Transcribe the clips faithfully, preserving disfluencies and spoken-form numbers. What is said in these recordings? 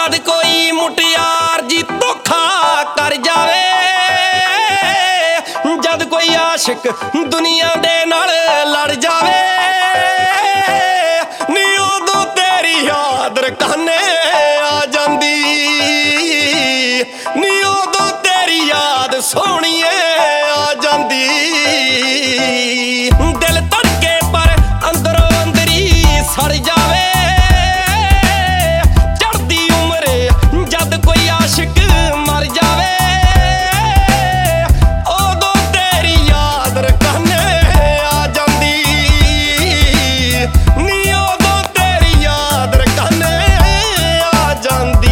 जद कोई मुटियार जी धोखा कर जावे, जद कोई आशिक दुनिया दे नाल लड़ जावे, नी उदों तेरी याद रकाने आ जांदी, नी उदों तेरी याद सोहणीए आ जांदी। दिल धड़के पर अंदरों अंदरी सड़ जावे, चढ़दी उम्रे जद कोई आशिक मर जावे, उदों तेरी याद रकाने आ जांदी, नी उदों तेरी याद रकाने आ जांदी।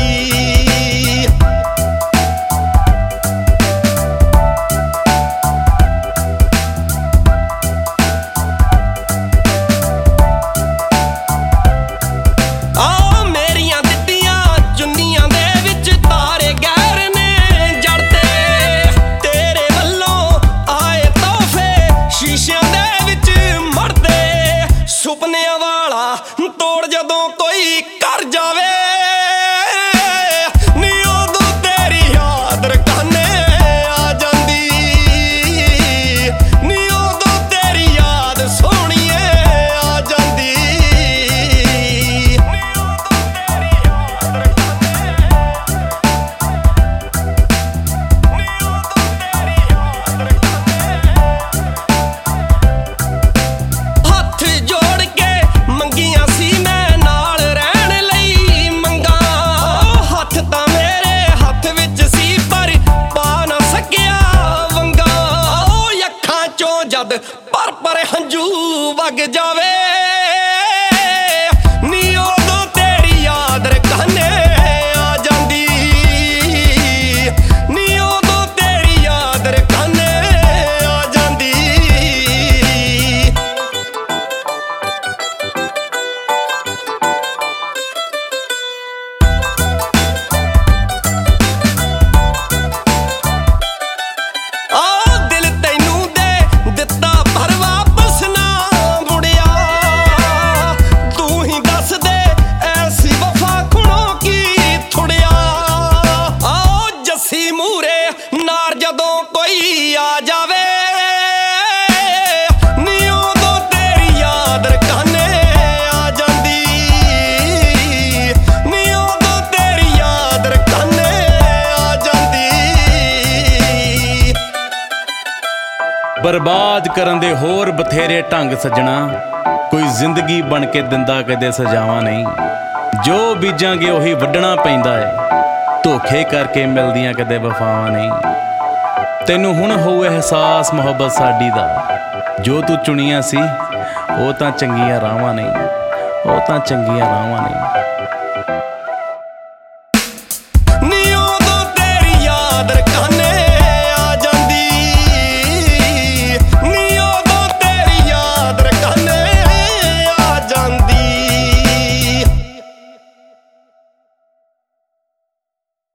ਸੁਪਨਿਆਂ ਵਾਲਾ ਤੋੜ ਜਦੋਂ ਕੋਈ ਕਰ ਜਾਵੇ, ਨੀ ਉਦੋਂ ਤੇਰੀ ਯਾਦ ਰਕਾਨੇ ਆ ਜਾਂਦੀ, ਨੀ ਉਦੋਂ ਤੇਰੀ ਯਾਦ ਸੋਹਣੀਏ ਆ ਜਾਂਦੀ, ਨੀ ਉਦੋਂ ਤੇਰੀ ਯਾਦ ਰਕਾਨੇ, ਨੀ ਉਦੋਂ ਤੇਰੀ ਯਾਦ ਰਕਾਨੇ। ਹੱਥ ਜੋ ਮੰਗੀਆਂ ਸੀ ਮੈਂ ਨਾਲ ਰਹਿਣ ਲਈ ਮੰਗਾ, ਹੱਥ ਤਾਂ ਮੇਰੇ ਹੱਥ ਵਿੱਚ ਸੀ ਪਰ ਪਾ ਨਾ ਸਕਿਆ ਵੰਗਾ, ਉਹ ਅੱਖਾਂ ਚੋਂ ਜਦ ਪਰ ਪਰ ਹੰਝੂ ਵਗ ਜਾਵੇ, ਨੀ ਉਦੋਂ ਤੇਰੀ ਯਾਦ ਰਕਾਨੇ ਆ ਜਾਂਦੀ, ਨੀ ਉਦੋਂ ਤੇਰੀ ਯਾਦ ਰਕਾਨੇ ਆ ਜਾਂਦੀ। ਜਦੋਂ ਕੋਈ ਆ ਜਾਵੇ, ਨੀ ਉਦੋਂ ਤੇਰੀ ਯਾਦ ਰਕਾਨੇ ਆ ਜਾਂਦੀ, ਨੀ ਉਦੋਂ ਤੇਰੀ ਯਾਦ ਰਕਾਨੇ ਆ ਜਾਂਦੀ। ਬਰਬਾਦ ਕਰਨ ਦੇ ਹੋਰ ਬਥੇਰੇ ਢੰਗ ਸੱਜਣਾ, ਕੋਈ ਜ਼ਿੰਦਗੀ ਬਣ ਕੇ ਦਿੰਦਾ ਕਦੇ ਸਜ਼ਾਵਾਂ ਨਹੀਂ, ਜੋ ਬੀਜਾਂਗੇ ਉਹੀ ਵੱਢਣਾ ਪੈਂਦਾ ਏ, ਧੋਖੇ ਕਰਕੇ ਮਿਲਦੀਆਂ ਕਦੇ ਵਫਾਵਾਂ ਨਹੀਂ। ਤੈਨੂੰ ਹੁਣ ਹੋਊ ਅਹਿਸਾਸ ਮੁਹੱਬਤ ਸਾਡੀ ਦਾ, ਜੋ ਤੂੰ ਚੁਣੀਆਂ ਸੀ ਉਹ ਤਾਂ ਚੰਗੀਆਂ ਰਾਹਾਂ ਨਹੀਂ, ਉਹ ਤਾਂ ਚੰਗੀਆਂ ਰਾਹਾਂ ਨਹੀਂ।